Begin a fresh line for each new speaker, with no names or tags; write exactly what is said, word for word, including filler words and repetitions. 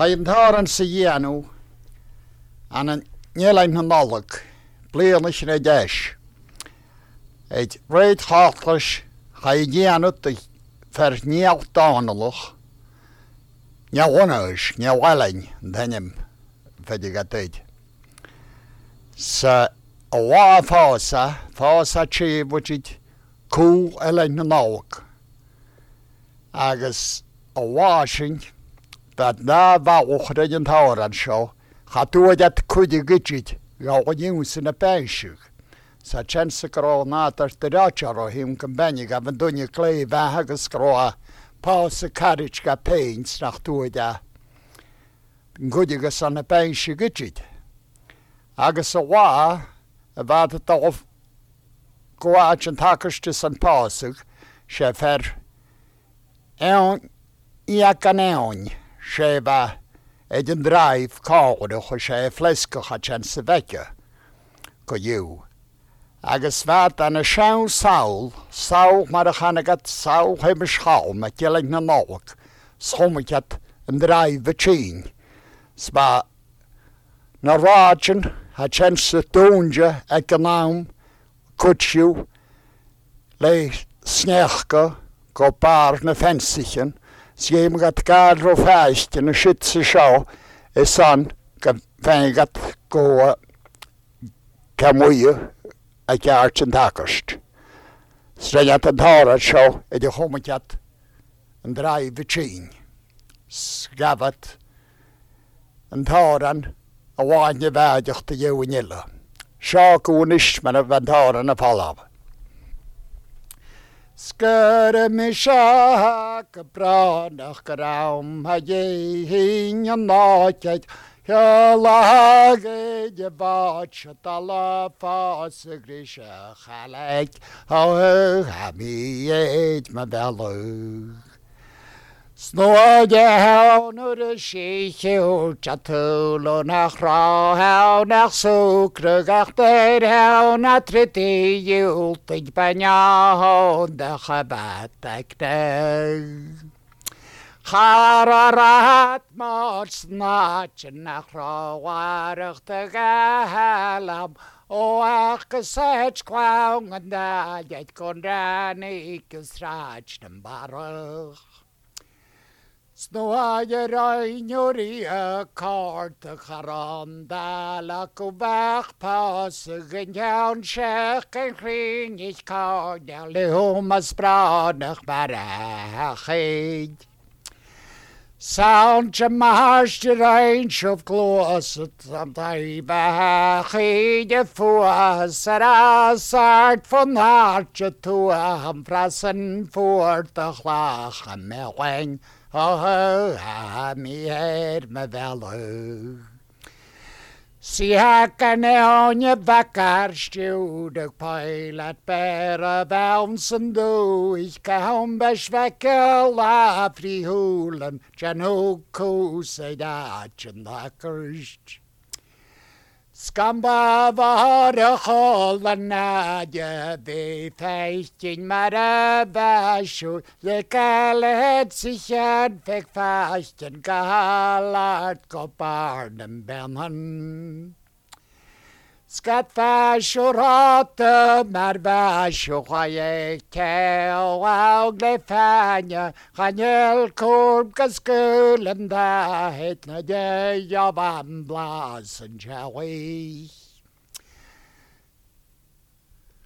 Chaim tháran sa dhéanú an an nílainn na nollag, blianais na deis. Eid réid cháchlas cha i dhéanú fer níall dánalach, níallhanais, níallhalainn danim fedig a dweud. Sa a wá fása, fása tí bwyd cwl elainn na nollag. Agus a wásin, dat na fawch rydyn yn tawran sio, cha dwyd at cwyd i gydyd, gael o niws yn y bensig. Sa chens y gro nad ar dyrachar o hym gymbenig a fan dwyn i glei fa hagas gro a paus y carriage ga peins nach dwyd a gwydig ys an y bensig gydyd. Agus a wá, a fad y dof gwad yn takastys yn pausig, se fer ewn i ac an ewn, se fa edyn draif cawrwch o se flesgwch a chens y fegio, go yw. Agus fad an y siawn sawl, sawl mar a chanagat sawl hem y schawl, ma gilig na nolwg, sgwmygat yn draif y tîn. Sba na rajyn a chens y dwnja ag yn awn, cwtsiw, le snechgo, go bar na fensichen, sgym gat gael ro feist yn y shit sy sio, e son, fein gat go camwyo a gart yn takast. Sregat yn tara sio, e di homagat yn draif y tîn. Sgafat yn taran a wain i fadioch dy yw yn illa. Sio gwn ishman a fan taran a palaf. Sgyrra mi siag y branach grawn a hyn yn nodiad hylag y fod sy dala ffos y grisio chaleg o ha mi eid ma felw. Snod e hawn o'r sych yw jatwl o'n ach ra hawn ach swgrwg ach dyr hawn a trydi yw dyd banya hawn dach a bat ag neg. Char a rat mor snach yn ach ra warach dy galam o ach gysach gwawn yn daliad gondran i gysrach yn barach. Snwad yr oen o'r i y cort y charon dal ac o bach pas y gynniawn sech yn chrin i'ch cod a liwm ysbranach barach eid. Sawn jamars yr ein siwf glwys y tamtai bach eid y ffwas ar asart ffwn hart y twa am fras yn ffwrdd y chlach am mewen. Oh, ha mi er me felw. Si hac an ewn y facar stiwdig pailat ber y fewn sy'n dwy gawn bes fecel a fri hwlen janw cws ei dach yn ddacrst. Scamba var y chol a nadia fe feistyn mar y basw le galed sich yn feg feistyn galad go barn yn benhan. Sgat fasw rot y mar fasw chwae cew awg le ffania chanel cwrb gysgwyl yn dda het na deio fan blas yn jawi.